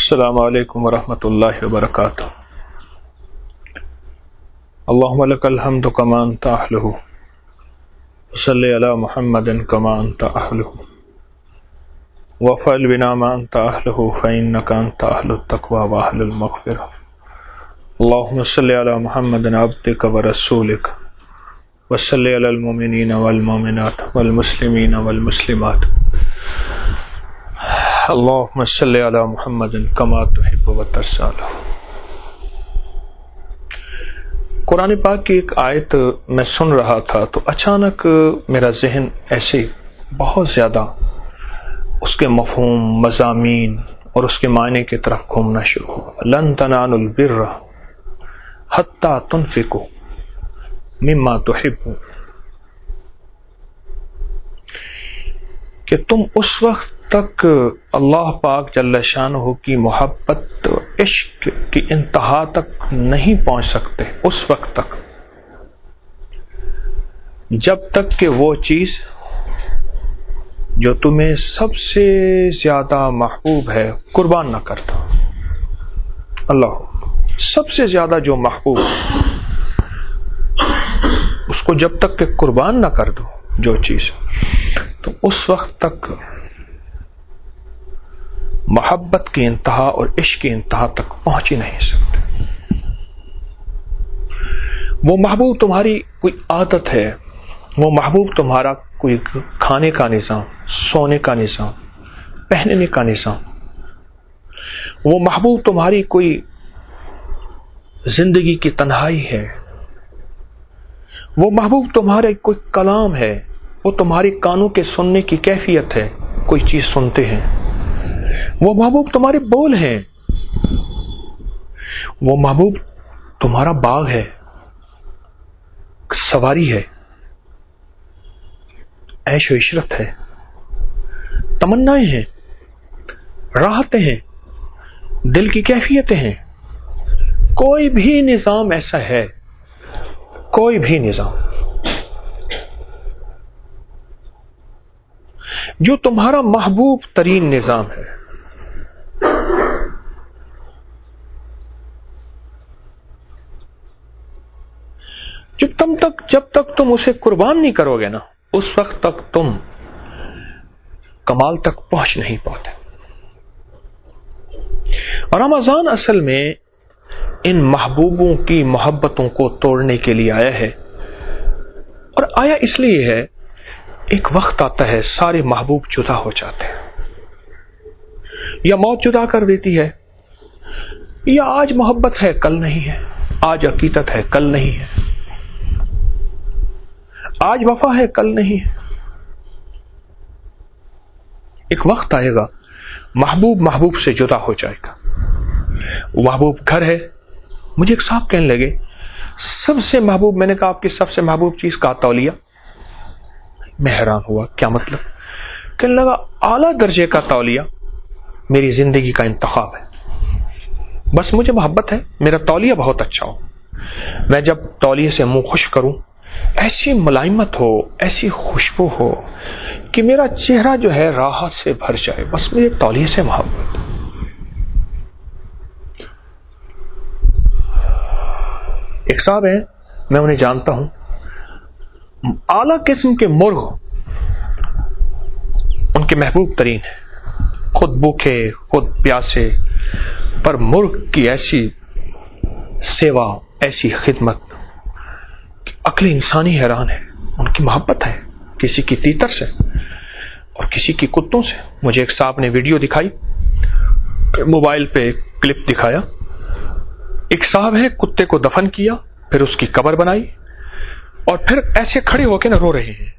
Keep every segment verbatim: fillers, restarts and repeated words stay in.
السلام علیکم ورحمۃ اللہ وبرکاتہ۔ اللہم لک الحمد کما انت اہلہ وصلی علی محمد کما انت اہلہ وافعل بنا ما انت اہلہ فانک انت اہل التقوی واہل المغفرہ۔ اللہم صلی علی محمد عبدک ورسولک وصلی علی المؤمنین والمؤمنات والمسلمین والمسلمات اللہم صلی علی محمد کما تحب وترضی۔ قرآن پاک کی ایک آیت میں سن رہا تھا تو اچانک میرا ذہن ایسے بہت زیادہ اس کے مفہوم، مضامین اور اس کے معنی کی طرف گھومنا شروع ہوا۔ لن تنالوا البر حتی تنفقوا مما تحبون، کہ تم اس وقت تک اللہ پاک جل شانہ کی محبت عشق کی انتہا تک نہیں پہنچ سکتے، اس وقت تک جب تک کہ وہ چیز جو تمہیں سب سے زیادہ محبوب ہے قربان نہ کرتا۔ اللہ سب سے زیادہ جو محبوب اس کو جب تک کہ قربان نہ کر دو جو چیز، تو اس وقت تک محبت کی انتہا اور عشق کی انتہا تک پہنچ ہی نہیں سکتے۔ وہ محبوب تمہاری کوئی عادت ہے، وہ محبوب تمہارا کوئی کھانے کا نظام، سونے کا نظام، پہننے کا نظام، وہ محبوب تمہاری کوئی زندگی کی تنہائی ہے، وہ محبوب تمہارا کوئی کلام ہے، وہ تمہاری کانوں کے سننے کی کیفیت ہے، کوئی چیز سنتے ہیں، وہ محبوب تمہارے بول ہیں، وہ محبوب تمہارا باغ ہے، سواری ہے، عیش و عشرت ہے، تمنائیں ہیں، راحتیں ہیں، دل کی کیفیتیں ہیں۔ کوئی بھی نظام ایسا ہے، کوئی بھی نظام جو تمہارا محبوب ترین نظام ہے، جب تم تک جب تک تم اسے قربان نہیں کرو گے نا، اس وقت تک تم کمال تک پہنچ نہیں پاتے۔ رمضان اصل میں ان محبوبوں کی محبتوں کو توڑنے کے لیے آیا ہے، اور آیا اس لیے ہے ایک وقت آتا ہے سارے محبوب جدا ہو جاتے ہیں، یا موت جدا کر دیتی ہے، یا آج محبت ہے کل نہیں ہے، آج عقیدت ہے کل نہیں ہے، آج وفا ہے کل نہیں ہے۔ ایک وقت آئے گا محبوب محبوب سے جدا ہو جائے گا۔ وہ محبوب گھر ہے، مجھے ایک صاحب کہنے لگے سب سے محبوب، میں نے کہا آپ کی سب سے محبوب چیز کا تولیہ؟ میں حیران ہوا، کیا مطلب؟ کہنے لگا اعلیٰ درجے کا تولیہ میری زندگی کا انتخاب ہے، بس مجھے محبت ہے میرا تولیہ بہت اچھا ہو، میں جب تولیے سے منہ خشک کروں ایسی ملائمت ہو، ایسی خوشبو ہو کہ میرا چہرہ جو ہے راحت سے بھر جائے، بس میرے تولیے سے محبت۔ ایک صاحب ہیں، میں انہیں جانتا ہوں، اعلیٰ قسم کے مرغ ان کے محبوب ترین ہیں، خود بھوکے خود پیاسے، پر مرغ کی ایسی سیوا، ایسی خدمت، عقل انسانی حیران ہے، ان کی محبت ہے کسی کی تیتر سے اور کسی کی کتوں سے۔ مجھے ایک صاحب نے ویڈیو دکھائی، موبائل پہ کلپ دکھایا، ایک صاحب ہے کتے کو دفن کیا، پھر اس کی قبر بنائی، اور پھر ایسے کھڑے ہو کے نہ رو رہے ہیں۔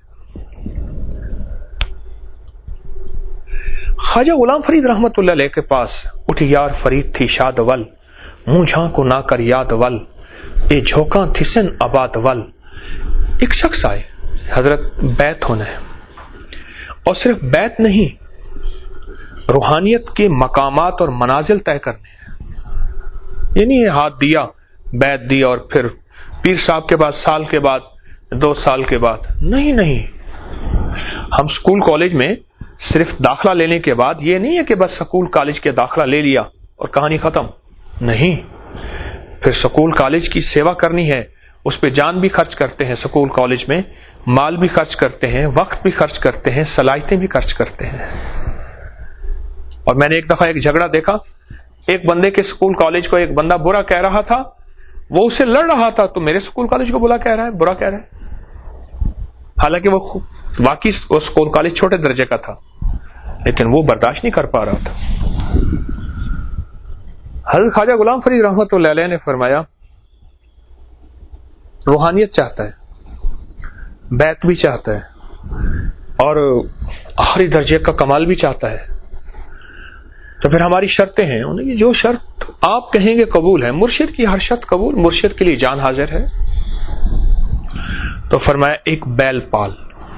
خواجہ غلام فرید رحمت اللہ علیہ کے پاس اٹھی یار فرید تھی شاد ول، منہ جھانکو نہ کر یاد ول، اے جھوکاں تھسن آباد ول۔ ایک شخص آئے، حضرت بیت ہونا ہے، اور صرف بیت نہیں، روحانیت کے مقامات اور منازل طے کرنے ہیں۔ یعنی یہ ہاتھ دیا، بیت دی، اور پھر پیر صاحب کے بعد سال کے بعد، دو سال کے بعد، نہیں نہیں۔ ہم سکول کالج میں صرف داخلہ لینے کے بعد یہ نہیں ہے کہ بس سکول کالج کے داخلہ لے لیا اور کہانی ختم نہیں. پھر سکول کالج کی سیوا کرنی ہے, اس پہ جان بھی خرچ کرتے ہیں, سکول کالج میں مال بھی خرچ کرتے ہیں, وقت بھی خرچ کرتے ہیں, صلاحیتیں بھی خرچ کرتے ہیں. اور میں نے ایک دفعہ ایک جھگڑا دیکھا, ایک بندے کے سکول کالج کو ایک بندہ برا کہہ رہا تھا, وہ اسے لڑ رہا تھا, تو میرے سکول کالج کو برا کہہ رہا ہے برا کہہ رہا ہے, حالانکہ وہ واقعی وہ سکول کالج چھوٹے درجے کا تھا, لیکن وہ برداشت نہیں کر پا رہا تھا. حضرت خواجہ غلام فرید رحمۃ اللہ علیہ نے فرمایا, روحانیت چاہتا ہے, بیت بھی چاہتا ہے, اور آخری درجے کا کمال بھی چاہتا ہے, تو پھر ہماری شرطیں ہیں. انہیں جو شرط آپ کہیں گے قبول ہے, مرشد کی ہر شرط قبول, مرشد کے لیے جان حاضر ہے. تو فرمایا ایک بیل پال,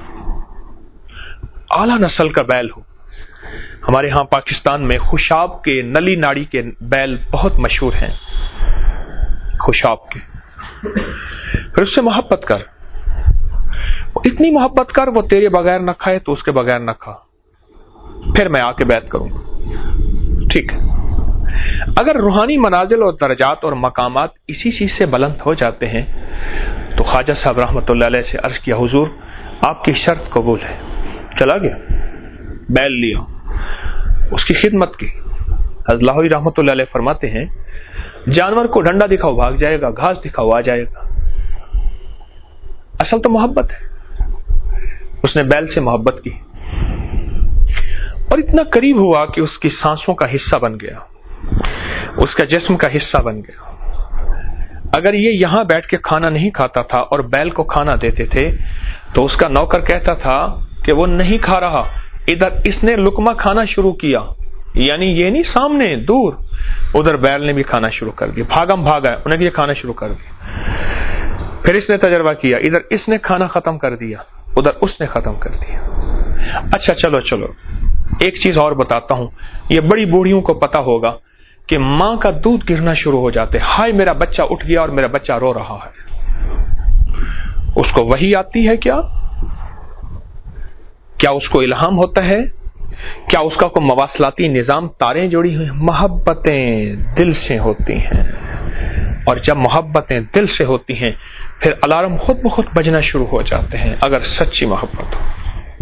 اعلی نسل کا بیل ہو. ہمارے ہاں پاکستان میں خوشاب کے, نلی ناڑی کے بیل بہت مشہور ہیں, خوشاب کے. پھر اس سے محبت کر, اتنی محبت کر وہ تیرے بغیر نہ کھائے تو اس کے بغیر نہ کھا, پھر میں آ کے بیعت کروں گا. ٹھیک ہے. اگر روحانی منازل اور درجات اور مقامات اسی چیز سے بلند ہو جاتے ہیں تو خواجہ صاحب رحمۃ اللہ علیہ سے عرض کیا, حضور آپ کی شرط قبول ہے. چلا گیا, بیل لیا, اس کی خدمت کی. حضرت لاہوری رحمۃ اللہ علیہ فرماتے ہیں, جانور کو ڈنڈا دکھاؤ بھاگ جائے گا, گھاس دکھاؤ آ جائے گا. اصل تو محبت ہے. اس نے بیل سے محبت کی اور اتنا قریب ہوا کہ اس کی سانسوں کا حصہ بن گیا, اس کا جسم کا حصہ بن گیا. اگر یہ یہاں بیٹھ کے کھانا نہیں کھاتا تھا اور بیل کو کھانا دیتے تھے تو اس کا نوکر کہتا تھا کہ وہ نہیں کھا رہا, ادھر اس نے لقمہ کھانا شروع کیا, یعنی یہ نہیں سامنے دور, ادھر بیل نے بھی کھانا شروع کر دیا. بھاگم بھاگا, انہیں بھی یہ کھانا شروع کر دیا. پھر اس نے تجربہ کیا, ادھر اس نے کھانا ختم کر دیا, ادھر اس نے ختم کر دیا. اچھا چلو چلو ایک چیز اور بتاتا ہوں, یہ بڑی بوڑھیوں کو پتا ہوگا کہ ماں کا دودھ گرنا شروع ہو جاتے, ہائے میرا بچہ اٹھ گیا اور میرا بچہ رو رہا ہے. اس کو وحی آتی ہے کیا؟ کیا اس کو الہام ہوتا ہے؟ کیا اس کا کوئی مواصلاتی نظام, تاریں جڑی ہوئی؟ محبتیں دل سے ہوتی ہیں, اور جب محبتیں دل سے ہوتی ہیں پھر الارم خود بخود بجنا شروع ہو جاتے ہیں. اگر سچی محبت ہو,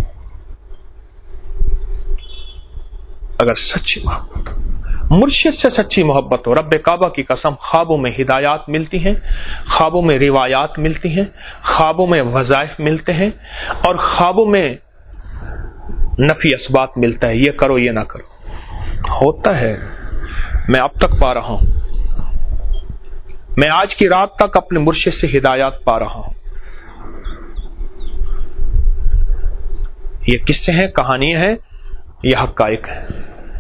اگر سچی محبت ہو, مرشد سے سچی محبت ہو. رب کعبہ کی قسم, خوابوں میں ہدایات ملتی ہیں, خوابوں میں روایات ملتی ہیں, خوابوں میں وظائف ملتے ہیں, اور خوابوں میں نفی اسبات ملتا ہے, یہ کرو یہ نہ کرو. ہوتا ہے, میں اب تک پا رہا ہوں, میں آج کی رات تک اپنے مرشد سے ہدایات پا رہا ہوں. یہ قصے ہیں, کہانیاں ہیں, یہ حقائق ہیں.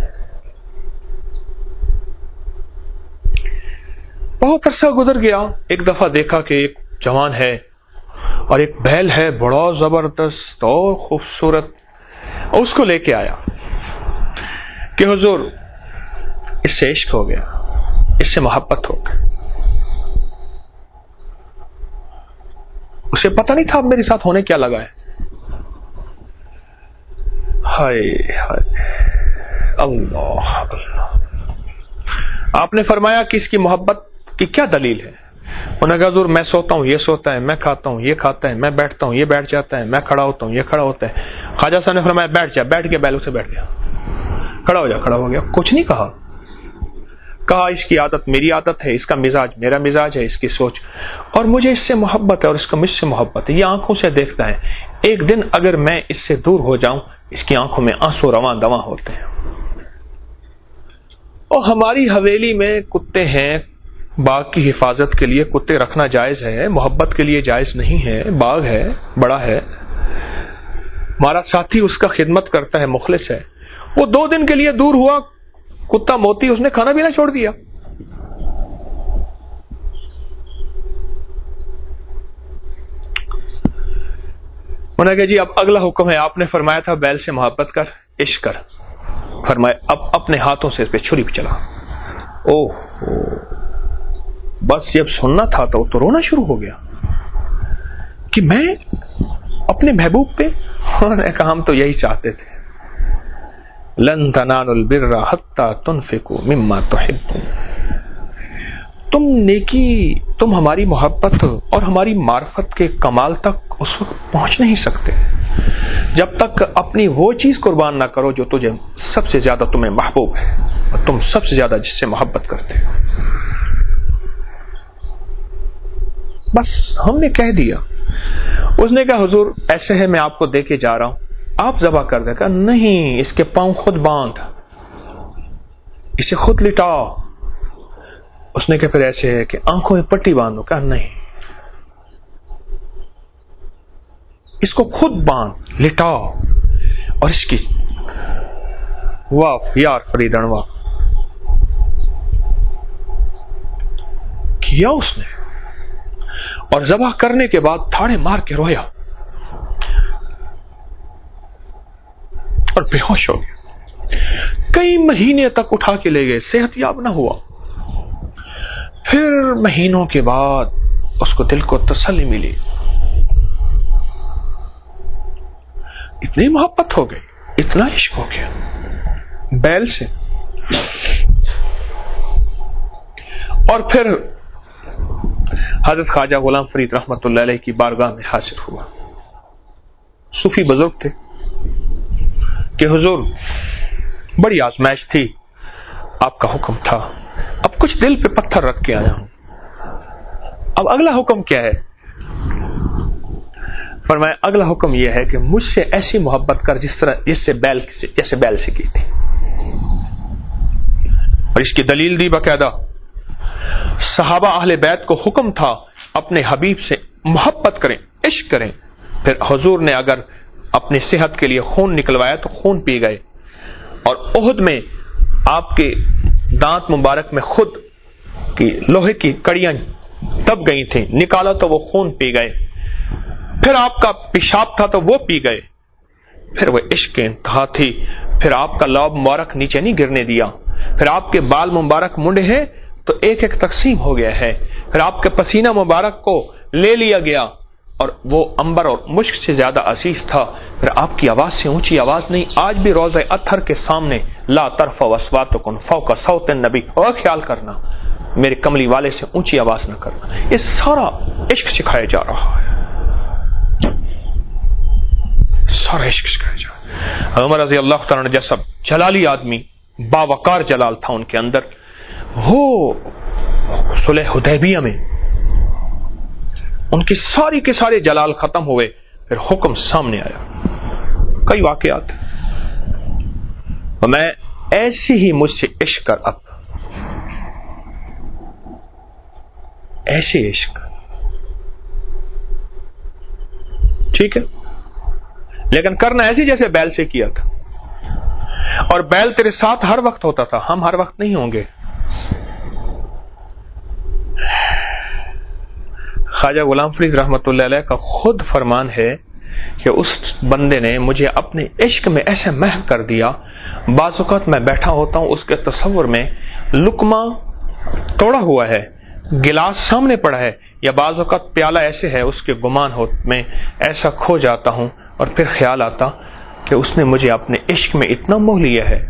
بہت عرصہ گزر گیا. ایک دفعہ دیکھا کہ ایک جوان ہے اور ایک بیل ہے بڑا زبردست اور خوبصورت, اس کو لے کے آیا کہ حضور اس سے عشق ہو گیا, اس سے محبت ہو گئی. اسے پتہ نہیں تھا اب میرے ساتھ ہونے کیا لگا ہے. ہائے ہائے اللہ اللہ. آپ نے فرمایا کہ اس کی محبت کی کیا دلیل ہے؟ انہوں نے کہا حضور میں سوتا ہوں یہ سوتا ہے, میں کھاتا ہوں یہ کھاتا ہے, میں بیٹھتا ہوں یہ بیٹھ جاتا ہے, میں کھڑا ہوتا ہوں یہ کھڑا ہوتا ہے. خواجہ صاحب نے فرمایا بیٹھ جا, بیٹھ کے بیل سے بیٹھ گیا, کھڑا ہو جا, کھڑا ہو گیا. کچھ نہیں کہا, کہا اس کی عادت میری عادت ہے, اس کا مزاج میرا مزاج ہے, اس کی سوچ, اور مجھے اس سے محبت ہے اور اس کا مجھ سے محبت ہے. یہ آنکھوں سے دیکھتا ہے, ایک دن اگر میں اس سے دور ہو جاؤں اس کی آنکھوں میں آنسو رواں دواں ہوتے ہیں. اور ہماری حویلی میں کتے ہیں, باغ کی حفاظت کے لیے کتے رکھنا جائز ہے, محبت کے لیے جائز نہیں ہے. باغ ہے, بڑا ہے, ہمارا ساتھی اس کا خدمت کرتا ہے, مخلص ہے. وہ دو دن کے لیے دور ہوا, کتا موتی, اس نے کھانا پینا چھوڑ دیا. انہوں نے کہا جی اب اگلا حکم ہے, آپ نے فرمایا تھا بیل سے محبت کر, عشق کر. فرمایا اب اپنے ہاتھوں سے اس پہ چھری پہ چلا. اوہ بس جب سننا تھا تو تو رونا شروع ہو گیا کہ میں اپنے محبوب پہ. انہوں نے کہا ہم تو یہی چاہتے تھے, لن تنالوا البر حتى تنفقوا مما تحبون. تم نیکی، تم ہماری محبت اور ہماری معرفت کے کمال تک اس وقت پہنچ نہیں سکتے جب تک اپنی وہ چیز قربان نہ کرو جو تجھے سب سے زیادہ تمہیں محبوب ہے اور تم سب سے زیادہ جس سے محبت کرتے ہو. بس ہم نے کہہ دیا. اس نے کہا حضور ایسے ہے میں آپ کو دے کے جا رہا ہوں, آپ ذبح کر دے. کہا نہیں, اس کے پاؤں خود باندھ, اسے خود لٹاؤ. اس نے کہا پھر ایسے ہے کہ آنکھوں میں پٹی باندھو. کہا نہیں, اس کو خود باندھ لٹاؤ اور اس کی واہ یار فریدن واہ کیا اس نے, اور ذبح کرنے کے بعد تھاڑے مار کے رویا اور بے ہوش ہو گیا. کئی مہینے تک اٹھا کے لے گئے, صحت یاب نہ ہوا. پھر مہینوں کے بعد اس کو دل کو تسلی ملی, اتنی محبت ہو گئی, اتنا عشق ہو گیا بیل سے. اور پھر حضرت خواجہ غلام فرید رحمت اللہ علیہ کی بارگاہ میں حاضر ہوا. صوفی بزرگ تھے کہ حضور بڑی آزمائش تھی, آپ کا حکم تھا, اب کچھ دل پہ پتھر رکھ کے آیا ہوں, اب اگلا حکم کیا ہے؟ فرمایا اگلا حکم یہ ہے کہ مجھ سے ایسی محبت کر جس طرح جس سے بیل سے جیسے بیل سے کی تھی. اور اس کی دلیل دی باقاعدہ. صحابہ اہل بیت کو حکم تھا اپنے حبیب سے محبت کریں, عشق کریں. پھر حضور نے اگر اپنی صحت کے لیے خون نکلوایا تو خون پی گئے, اور احد میں آپ کے دانت مبارک میں خود کی لوہے کی کڑیاں دب گئی تھیں, نکالا تو وہ خون پی گئے. پھر آپ کا پیشاب تھا تو وہ پی گئے. پھر وہ عشق کی انتہا تھی. پھر آپ کا لوب مبارک نیچے نہیں گرنے دیا. پھر آپ کے بال مبارک منڈے ہیں تو ایک ایک تقسیم ہو گیا ہے. پھر آپ کے پسینہ مبارک کو لے لیا گیا اور وہ انبر اور مشک سے زیادہ عزیز تھا. پھر آپ کی آواز سے اونچی آواز نہیں, آج بھی روضہ اطہر کے سامنے لا ترفعوا اصواتکم فوق صوت النبی, اور خیال کرنا میرے کملی والے سے اونچی آواز نہ کرنا. یہ سارا عشق سکھایا جا رہا ہے, سارا عشق سکھایا جا رہا ہے. عمر رضی اللہ تعالیٰ عنہ جیسا جلالی آدمی, باوقار جلال تھا ان کے اندر, وہ صلح حدیبیہ میں ان کی ساری کے سارے جلال ختم ہوئے. پھر حکم سامنے آیا, کئی واقعات. میں ایسی ہی مجھ سے عشق کر, اب ایسے عشق ٹھیک ہے, لیکن کرنا ایسی جیسے بیل سے کیا تھا. اور بیل تیرے ساتھ ہر وقت ہوتا تھا, ہم ہر وقت نہیں ہوں گے. خواجہ غلام فرید رحمت اللہ علیہ کا خود فرمان ہے کہ اس بندے نے مجھے اپنے عشق میں ایسے محو کر دیا. بعض اوقات میں بیٹھا ہوتا ہوں, اس کے تصور میں لقمہ توڑا ہوا ہے, گلاس سامنے پڑا ہے, یا بعض اوقات پیالہ ایسے ہے, اس کے گمان ہو میں ایسا کھو جاتا ہوں, اور پھر خیال آتا کہ اس نے مجھے اپنے عشق میں اتنا موہ لیا ہے.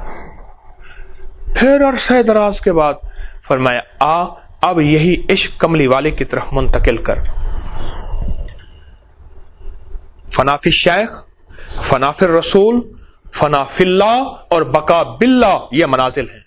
پھر عرصہ دراز کے بعد فرمایا آ اب یہی عشق کملی والے کی طرف منتقل کر. فنا فی الشیخ, فنا فی الرسول, فنا فی اللہ اور بقا باللہ, یہ منازل ہیں.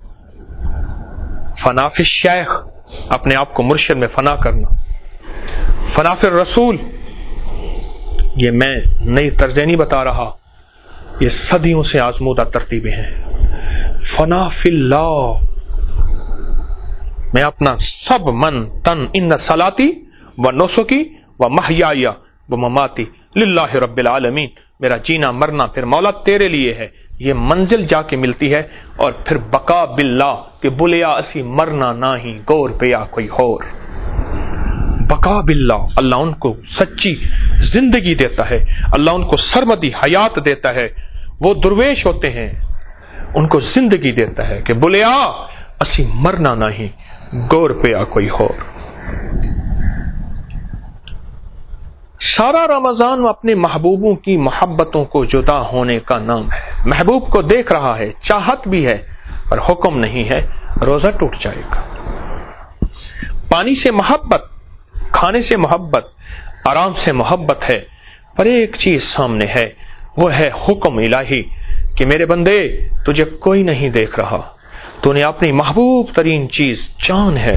فنا فی الشیخ اپنے آپ کو مرشد میں فنا کرنا. فنا فی الرسول, یہ میں نئی طرزیں نہیں بتا رہا, یہ صدیوں سے آزمودہ ترتیبیں ہیں. فنا فی اللہ, میں اپنا سب من تن ان صلاتی و نسکی و محیای و مماتی للہ رب العالمین, میرا جینا مرنا پھر مولا تیرے لیے ہے. یہ منزل جا کے ملتی ہے. اور پھر بقا باللہ کہ بلیا اسی مرنا نہ ہی گور پیا کوئی اور. بقا باللہ, اللہ ان کو سچی زندگی دیتا ہے, اللہ ان کو سرمدی حیات دیتا ہے. وہ درویش ہوتے ہیں, ان کو زندگی دیتا ہے کہ بلیا اسی مرنا نہ ہی گور پیا کوئی اور. سارا رمضان اپنے محبوبوں کی محبتوں کو جدا ہونے کا نام ہے. محبوب کو دیکھ رہا ہے, چاہت بھی ہے اور حکم نہیں ہے, روزہ ٹوٹ جائے گا. پانی سے محبت, کھانے سے محبت, آرام سے محبت ہے, پر ایک چیز سامنے ہے, وہ ہے حکم الہی کہ میرے بندے تجھے کوئی نہیں دیکھ رہا, تو نے اپنی محبوب ترین چیز جان ہے.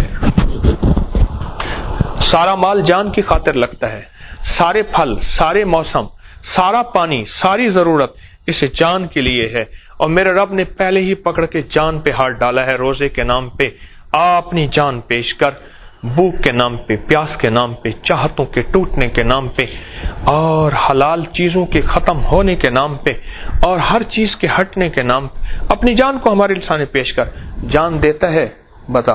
سارا مال جان کی خاطر لگتا ہے, سارے پھل, سارے موسم, سارا پانی, ساری ضرورت اس جان کے لیے ہے. اور میرے رب نے پہلے ہی پکڑ کے جان پہ ہاتھ ڈالا ہے روزے کے نام پہ. اپنی جان پیش کر, بھوک کے نام پہ, پیاس کے نام پہ, چاہتوں کے ٹوٹنے کے نام پہ, اور حلال چیزوں کے ختم ہونے کے نام پہ, اور ہر چیز کے ہٹنے کے نام پہ اپنی جان کو ہمارے سامنے پیش کر. جان دیتا ہے, بتا.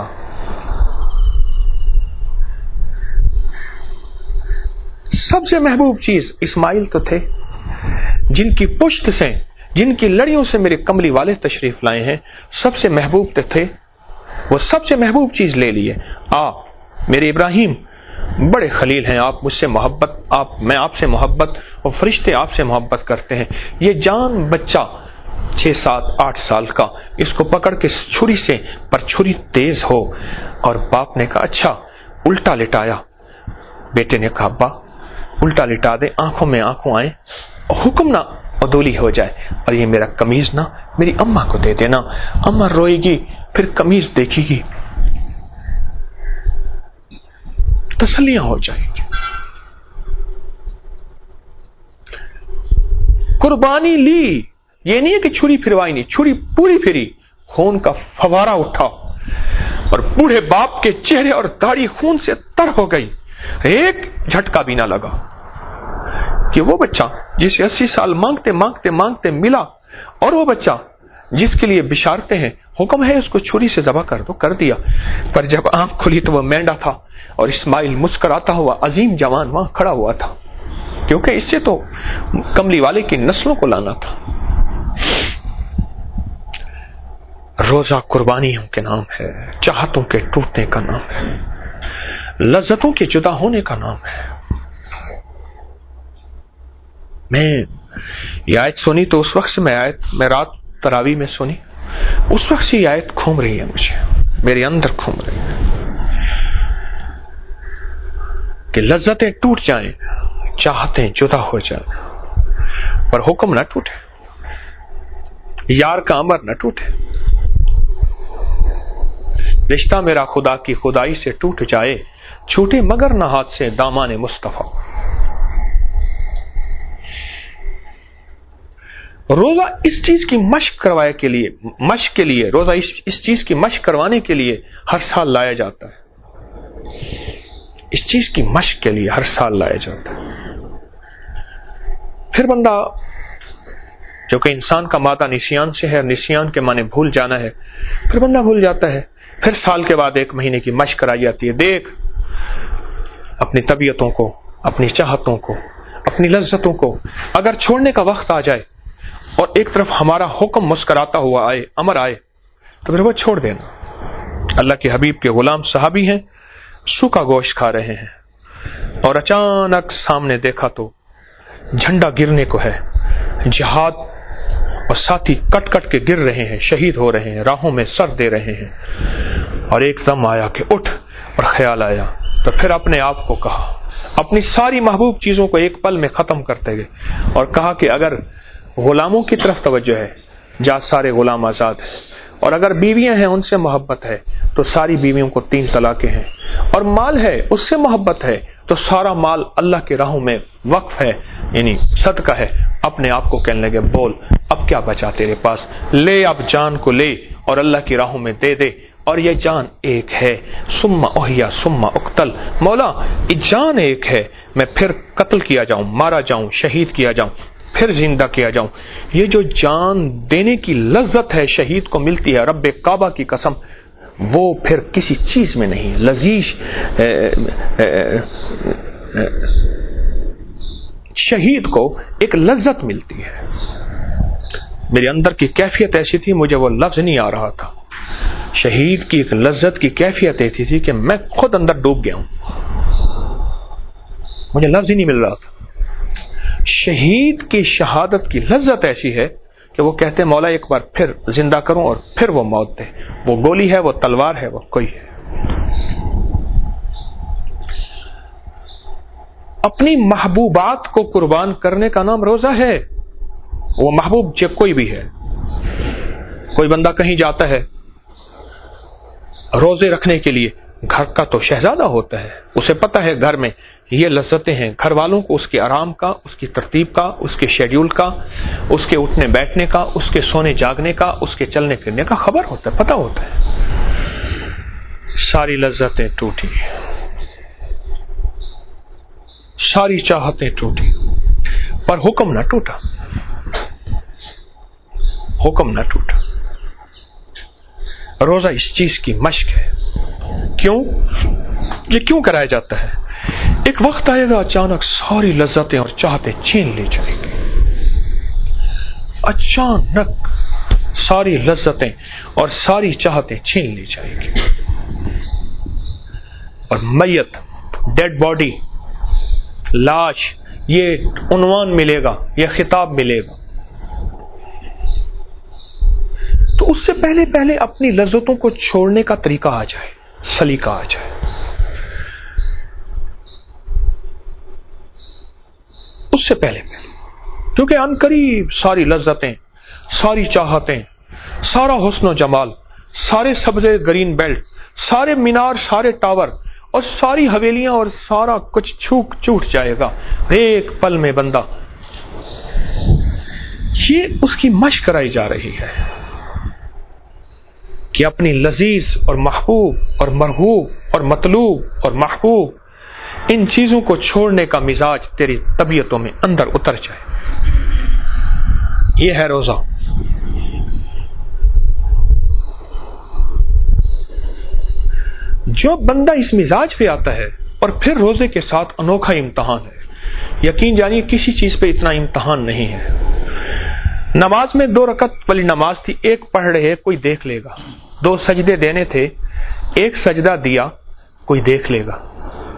سب سے محبوب چیز اسماعیل تو تھے, جن کی پشت سے, جن کی لڑیوں سے میرے کملی والے تشریف لائے ہیں. سب سے محبوب تو تھے, وہ سب سے محبوب چیز لے لیے. آ میرے ابراہیم بڑے خلیل ہیں, آپ مجھ سے محبت, آپ میں آپ سے محبت, اور فرشتے آپ سے محبت کرتے ہیں. یہ جان بچہ چھ سات آٹھ سال کا, اس کو پکڑ کے چھری سے پر چھری تیز ہو, اور باپ نے کہا اچھا, الٹا لٹایا. بیٹے نے کہا ابا الٹا لٹا دے, آنکھوں میں آنکھوں آئیں, حکم نہ عدولی ہو جائے, اور یہ میرا قمیض نہ میری اماں کو دے دینا, اماں روئے گی پھر قمیض دیکھے گی, تسلیاں ہو جائیں گی. قربانی لی, یہ نہیں ہے کہ چھری پھروائی نہیں, چھری پوری پھری, خون کا فوارہ اٹھا, اور بوڑھے باپ کے چہرے اور داڑھی خون سے تر ہو گئی. ایک جھٹکا بھی نہ لگا کہ وہ بچہ جسے اسی سال مانگتے مانگتے مانگتے ملا, اور وہ بچہ جس کے لیے بشارتے ہیں, حکم ہے اس کو چھری سے ذبح کر دو, کر دیا. پر جب آنکھ کھلی تو وہ مینڈا تھا, اور اسماعیل مسکراتا ہوا عظیم جوان وہاں کھڑا ہوا تھا, کیونکہ اس سے تو کملی والے کی نسلوں کو لانا تھا. روزہ قربانیوں کے نام ہے, چاہتوں کے ٹوٹنے کا نام ہے, لذتوں کے جدا ہونے کا نام ہے. میں یہ آیت سنی تو اس وقت سے میں آیت میں رات تراویح میں سنی, اس وقت سے یہ آیت گھوم رہی ہے, مجھے میرے اندر گھوم رہی ہے کہ لذتیں ٹوٹ جائیں, چاہتیں جدا ہو جائیں, پر حکم نہ ٹوٹے, یار کا امر نہ ٹوٹے. رشتہ میرا خدا کی خدائی سے ٹوٹ جائے, چھوٹے مگر نہ ہاتھ سے دامان مصطفیٰ. روزہ اس چیز کی مشق کروانے کے لیے مشق کے لیے روزہ اس, اس چیز کی مشق کروانے کے لیے ہر سال لایا جاتا ہے. اس چیز کی مشق کے لیے ہر سال لایا جاتا ہے. پھر بندہ, جو کہ انسان کا مادہ نسیان سے ہے, نسیان کے معنی بھول جانا ہے, پھر بندہ بھول جاتا ہے. پھر سال کے بعد ایک مہینے کی مشق کرائی جاتی ہے. دیکھ اپنی طبیعتوں کو, اپنی چاہتوں کو, اپنی لذتوں کو اگر چھوڑنے کا وقت آ جائے, اور ایک طرف ہمارا حکم مسکراتا ہوا آئے, امر آئے, تو پھر وہ چھوڑ دینا. اللہ کے حبیب کے غلام صحابی ہیں, سوکھا گوشت کھا رہے ہیں, اور اچانک سامنے دیکھا تو جھنڈا گرنے کو ہے, جہاد, اور ساتھی کٹ کٹ کے گر رہے ہیں, شہید ہو رہے ہیں, راہوں میں سر دے رہے ہیں. اور ایک دم آیا کہ اٹھ, اور خیال آیا تو پھر اپنے آپ کو کہا, اپنی ساری محبوب چیزوں کو ایک پل میں ختم کرتے گئے, اور کہا کہ اگر غلاموں کی طرف توجہ ہے, جا سارے غلام آزاد ہیں, اور اگر بیویاں ہیں ان سے محبت ہے تو ساری بیویوں کو تین طلاقیں ہیں, اور مال ہے اس سے محبت ہے تو سارا مال اللہ کے راہوں میں وقف ہے, یعنی صدقہ ہے. اپنے آپ کو کہنے لگے بول اب کیا بچا تیرے پاس, لے اب جان کو لے اور اللہ کی راہوں میں دے دے, اور یہ جان ایک ہے. سما اوہیا سما اقتل, مولا یہ جان ایک ہے, میں پھر قتل کیا جاؤں, مارا جاؤں, شہید کیا جاؤں, پھر زندہ کیا جاؤں. یہ جو جان دینے کی لذت ہے شہید کو ملتی ہے, رب کعبہ کی قسم, وہ پھر کسی چیز میں نہیں. لذیذ شہید کو ایک لذت ملتی ہے. میرے اندر کی کیفیت ایسی تھی, مجھے وہ لفظ نہیں آ رہا تھا. شہید کی ایک لذت کی کیفیت ایسی تھی کہ میں خود اندر ڈوب گیا ہوں. مجھے لفظ ہی نہیں مل رہا تھا. شہید کی شہادت کی لذت ایسی ہے کہ وہ کہتے ہیں مولا ایک بار پھر زندہ کروں اور پھر وہ موت دے. وہ گولی ہے، وہ تلوار ہے، وہ کوئی ہے. اپنی محبوبات کو قربان کرنے کا نام روزہ ہے. وہ محبوب جب کوئی بھی ہے. کوئی بندہ کہیں جاتا ہے روزے رکھنے کے لیے، گھر کا تو شہزادہ ہوتا ہے، اسے پتہ ہے گھر میں یہ لذتیں ہیں، گھر والوں کو اس کے آرام کا، اس کی ترتیب کا، اس کے شیڈیول کا، اس کے اٹھنے بیٹھنے کا، اس کے سونے جاگنے کا، اس کے چلنے پھرنے کا خبر ہوتا ہے، پتہ ہوتا ہے. ساری لذتیں ٹوٹی، ساری چاہتیں ٹوٹی، پر حکم نہ ٹوٹا. حکم نہ ٹوٹا. روزہ اس چیز کی مشق ہے. کیوں؟ یہ کیوں کرایا جاتا ہے؟ ایک وقت آئے گا اچانک ساری لذتیں اور چاہتیں چھین لی جائیں گی. اچانک ساری لذتیں اور ساری چاہتیں چھین لی جائیں گی، اور میت، ڈیڈ باڈی، لاش، یہ عنوان ملے گا، یہ خطاب ملے گا. تو اس سے پہلے پہلے اپنی لذتوں کو چھوڑنے کا طریقہ آ جائے، سلیقہ آ جائے. اس سے پہلے پہلے کیونکہ ان قریب ساری لذتیں، ساری چاہتیں، سارا حسن و جمال، سارے سبزے گرین بیلٹ، سارے مینار، سارے ٹاور اور ساری حویلیاں اور سارا کچھ چھوٹ چھوٹ جائے گا ایک پل میں. بندہ یہ اس کی مشق کرائی جا رہی ہے کہ اپنی لذیذ اور محبوب اور مرغوب اور مطلوب اور محبوب ان چیزوں کو چھوڑنے کا مزاج تیری طبیعتوں میں اندر اتر جائے. یہ ہے روزہ. جو بندہ اس مزاج پہ آتا ہے اور پھر روزے کے ساتھ انوکھا امتحان ہے. یقین جانیے کسی چیز پہ اتنا امتحان نہیں ہے. نماز میں دو رکعت والی نماز تھی، ایک پڑھ رہے کوئی دیکھ لے گا. دو سجدے دینے تھے، ایک سجدہ دیا کوئی دیکھ لے گا.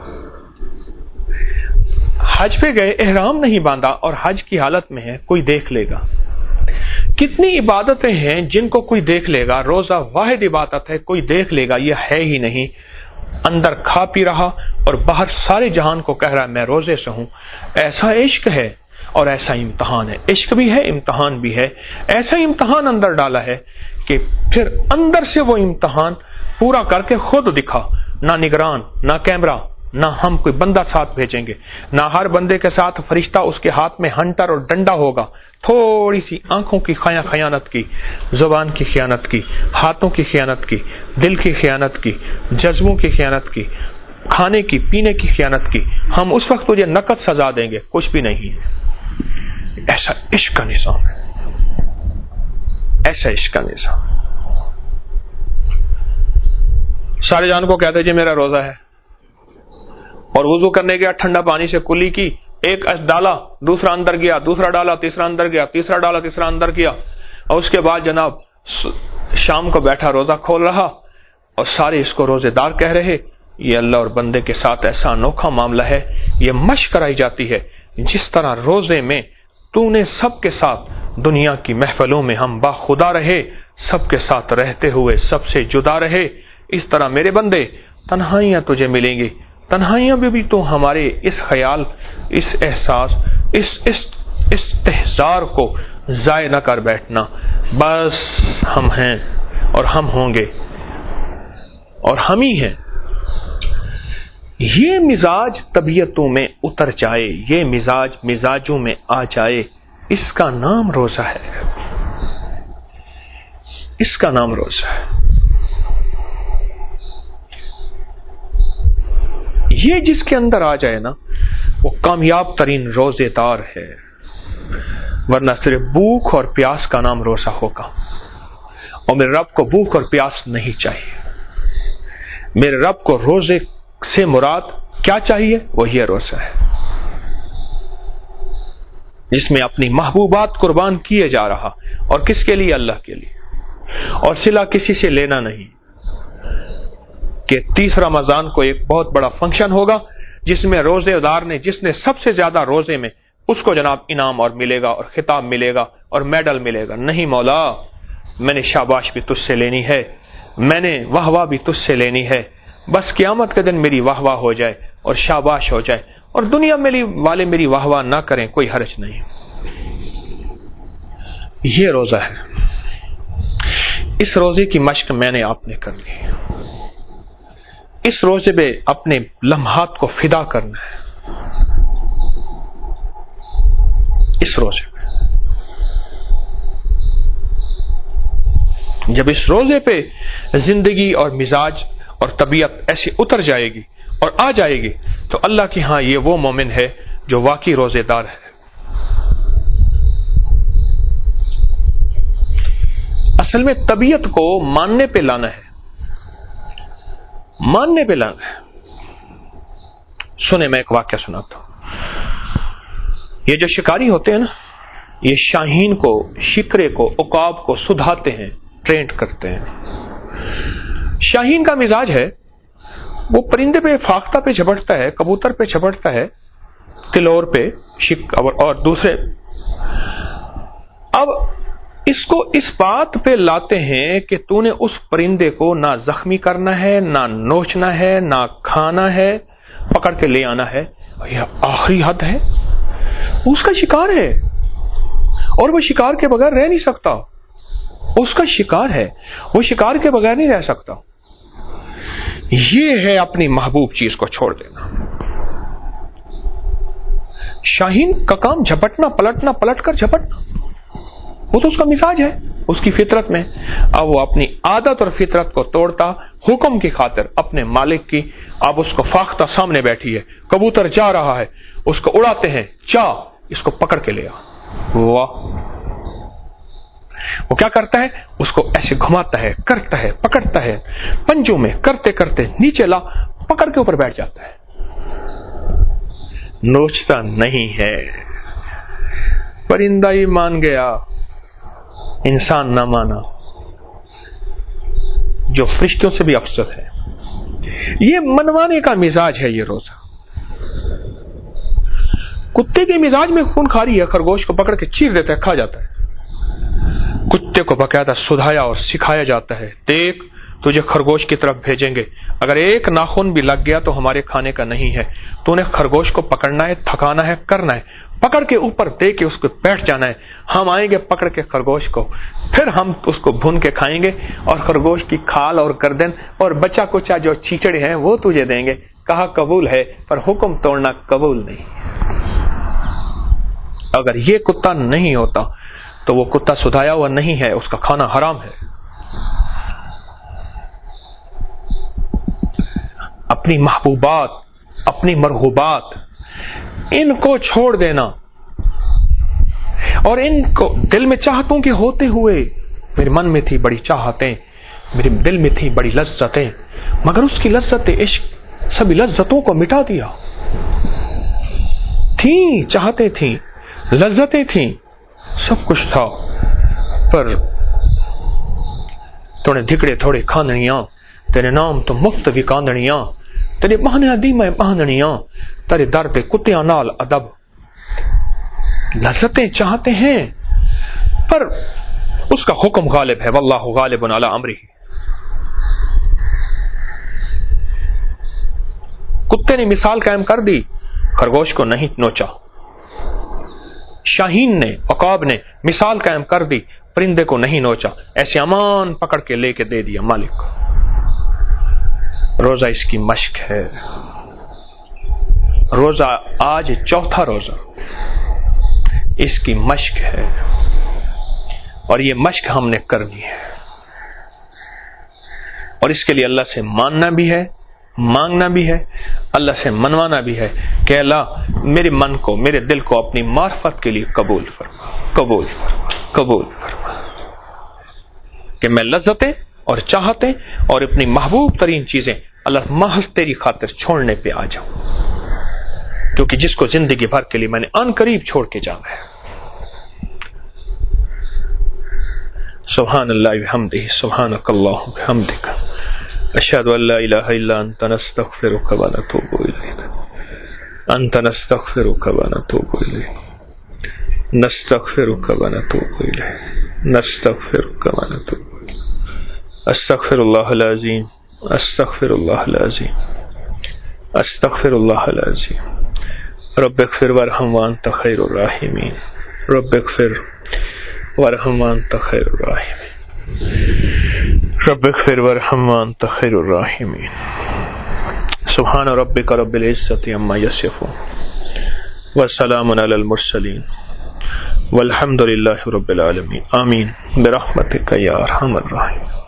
حج پہ گئے، احرام نہیں باندھا اور حج کی حالت میں ہے، کوئی دیکھ لے گا. کتنی عبادتیں ہیں جن کو کوئی دیکھ لے گا. روزہ واحد عبادت ہے، کوئی دیکھ لے گا یہ ہے ہی نہیں. اندر کھا پی رہا اور باہر سارے جہان کو کہہ رہا ہے میں روزے سے ہوں. ایسا عشق ہے اور ایسا امتحان ہے. عشق بھی ہے، امتحان بھی ہے. ایسا امتحان اندر ڈالا ہے کہ پھر اندر سے وہ امتحان پورا کر کے خود دکھا. نہ نگران، نہ کیمرہ، نہ ہم کوئی بندہ ساتھ بھیجیں گے، نہ ہر بندے کے ساتھ فرشتہ اس کے ہاتھ میں ہنٹر اور ڈنڈا ہوگا. تھوڑی سی آنکھوں کی خیانت کی، زبان کی خیانت کی، ہاتھوں کی خیانت کی، دل کی خیانت کی، جذبوں کی خیانت کی، کھانے کی پینے کی خیانت کی. ہم اس وقت تجھے نقد سزا دیں گے. کچھ بھی نہیں ہے. ایسا عشق کا نظام ہے، ایسا عشق کا نظام. سارے جان کو کہتے جی میرا روزہ ہے، اور وضو کرنے گیا ٹھنڈا پانی سے کلی کی، ایک ڈالا، دوسرا اندر گیا، دوسرا ڈالا، تیسرا اندر گیا، تیسرا ڈالا، تیسرا اندر گیا، اور اس کے بعد جناب شام کو بیٹھا روزہ کھول رہا اور سارے اس کو روزے دار کہہ رہے. یہ اللہ اور بندے کے ساتھ ایسا انوکھا معاملہ ہے. یہ مشق کرائی جاتی ہے. جس طرح روزے میں تو نے سب کے ساتھ دنیا کی محفلوں میں ہم با خدا رہے، سب کے ساتھ رہتے ہوئے سب سے جدا رہے، اس طرح میرے بندے تنہائیاں تجھے ملیں گی. تنہائیاں بھی, بھی تو ہمارے اس خیال، اس احساس، اس اس استحضار کو ضائع نہ کر بیٹھنا. بس ہم ہیں اور ہم ہوں گے اور ہم ہی ہیں. یہ مزاج طبیعتوں میں اتر جائے، یہ مزاج مزاجوں میں آ جائے، اس کا نام روزہ ہے. اس کا نام روزہ ہے. یہ جس کے اندر آ جائے نا وہ کامیاب ترین روزے دار ہے. ورنہ صرف بھوک اور پیاس کا نام روزہ ہوگا، اور میرے رب کو بھوک اور پیاس نہیں چاہیے. میرے رب کو روزے سے مراد کیا چاہیے؟ وہ یہ روزہ ہے جس میں اپنی محبوبات قربان کیے جا رہا. اور کس کے لیے؟ اللہ کے لیے. اور صلہ کسی سے لینا نہیں کہ تیس رمضان کو ایک بہت بڑا فنکشن ہوگا جس میں روزے دار نے جس نے سب سے زیادہ روزے میں اس کو جناب انعام اور ملے گا اور خطاب ملے گا اور میڈل ملے گا. نہیں مولا، میں نے شاباش بھی تجھ سے لینی ہے، میں نے واہ واہ بھی تجھ سے لینی ہے. بس قیامت کے دن میری واہ واہ ہو جائے اور شاباش ہو جائے، اور دنیا میری والے میری واہ واہ نہ کریں، کوئی حرج نہیں. یہ روزہ ہے. اس روزے کی مشق میں نے آپ نے کر لی. اس روزے پہ اپنے لمحات کو فدا کرنا ہے. اس روزے پہ جب اس روزے پہ زندگی اور مزاج اور طبیعت ایسی اتر جائے گی اور آ جائے گی تو اللہ کی ہاں یہ وہ مومن ہے جو واقعی روزے دار ہے. اصل میں طبیعت کو ماننے پہ لانا ہے، ماننے پہ لانا ہے. سنے میں ایک واقعہ سناتا ہوں. یہ جو شکاری ہوتے ہیں نا، یہ شاہین کو، شکرے کو، عقاب کو سدھاتے ہیں، ٹرینڈ کرتے ہیں. شاہین کا مزاج ہے وہ پرندے پہ فاختہ پہ جھپٹتا ہے، کبوتر پہ جھپٹتا ہے، کلور پہ، شک اور دوسرے. اب اس کو اس بات پہ لاتے ہیں کہ تو نے اس پرندے کو نہ زخمی کرنا ہے، نہ نوچنا ہے، نہ کھانا ہے، پکڑ کے لے آنا ہے. یہ آخری حد ہے. اس کا شکار ہے اور وہ شکار کے بغیر رہ نہیں سکتا. اس کا شکار ہے، وہ شکار کے بغیر نہیں رہ سکتا. یہ ہے اپنی محبوب چیز کو چھوڑ دینا. شاہین کا کام جھپٹنا، پلٹنا، پلٹ کر جھپٹنا، وہ تو اس کا مزاج ہے، اس کی فطرت میں. اب وہ اپنی عادت اور فطرت کو توڑتا حکم کی خاطر اپنے مالک کی. اب اس کو فاختہ سامنے بیٹھی ہے، کبوتر جا رہا ہے، اس کو اڑاتے ہیں، چا اس کو پکڑ کے لیا. واہ! وہ کیا کرتا ہے؟ اس کو ایسے گھماتا ہے، کرتا ہے، پکڑتا ہے، پنجوں میں کرتے کرتے نیچے لا، پکڑ کے اوپر بیٹھ جاتا ہے. نوچتا نہیں ہے. پرندہ ہی مان گیا، انسان نہ مانا، جو فرشتوں سے بھی افضل ہے. یہ منوانے کا مزاج ہے یہ روزہ. کتے کے مزاج میں خون خاری ہے، خرگوش کو پکڑ کے چیر دیتا ہے، کھا جاتا ہے. کتے کو باقاعدہ سدھایا اور سکھایا جاتا ہے، دیکھ تجھے خرگوش کی طرف بھیجیں گے، اگر ایک ناخن بھی لگ گیا تو ہمارے کھانے کا نہیں ہے. تو نے خرگوش کو پکڑنا ہے، تھکانا ہے، کرنا ہے، پکڑ کے اوپر دے کے اس کو بیٹھ جانا ہے. ہم آئیں گے پکڑ کے خرگوش کو، پھر ہم اس کو بھون کے کھائیں گے اور خرگوش کی کھال اور گردن اور بچہ کچا جو چیچڑے ہیں وہ تجھے دیں گے. کہا قبول ہے، پر حکم توڑنا قبول نہیں. اگر یہ کتا نہیں ہوتا تو وہ کتا سدھایا ہوا نہیں ہے، اس کا کھانا حرام ہے. اپنی محبوبات، اپنی مرغوبات، ان کو چھوڑ دینا اور ان کو دل میں چاہتوں کے ہوتے ہوئے، میرے من میں تھی بڑی چاہتیں، میرے دل میں تھی بڑی لذتیں، مگر اس کی لذت عشق سبھی لذتوں کو مٹا دیا. تھیں چاہتے تھیں، لذتیں تھیں، سب کچھ تھا، پر تو نے دھکڑے تھوڑے کھاندنیاں، تیرے نام تو مفت بھی کاندنیاں، تیرے بہانے دی میں بہاننیاں، تیرے در پہ کتیاں نال ادب. لذتیں چاہتے ہیں پر اس کا حکم غالب ہے، واللہ غالب علی امرہ. کتے نے مثال قائم کر دی، خرگوش کو نہیں نوچا. شاہین نے، عقاب نے مثال قائم کر دی، پرندے کو نہیں نوچا، ایسے امان پکڑ کے لے کے دے دیا مالک کو. روزہ اس کی مشق ہے. روزہ آج چوتھا روزہ اس کی مشق ہے، اور یہ مشق ہم نے کرنی ہے. اور اس کے لیے اللہ سے ماننا بھی ہے، مانگنا بھی ہے، اللہ سے منوانا بھی ہے کہ اللہ میرے من کو، میرے دل کو اپنی معرفت کے لیے قبول فرما، قبول فرما، قبول فرما، کہ میں لذتیں اور چاہتیں اور اپنی محبوب ترین چیزیں اللہ محض تیری خاطر چھوڑنے پہ آ جاؤں، کیونکہ جس کو زندگی بھر کے لیے میں نے ان قریب چھوڑ کے جانا ہے. سبحان اللہ وبحمدہ، سبحانک اللہم وبحمدک، اشہد ان لا الہ الا انت، نستغفرک ونتوب الیک. أنت نستغفرك ونتوب إليك نستغفرك ونتوب إليك نستغفرك ونتوب إليك أستغفر الله العظيم أستغفر الله العظيم أستغفر الله العظيم رب اغفر وارحم وأنت خير الراحمين رب اغفر وارحم وأنت خير الراحمين رب اغفر وارحم وأنت خير الراحمين سبحان ربك رب العزة عما يصفون وسلام على المرسلين والحمد لله رب العالمين آمين برحمتك يا أرحم الراحمين.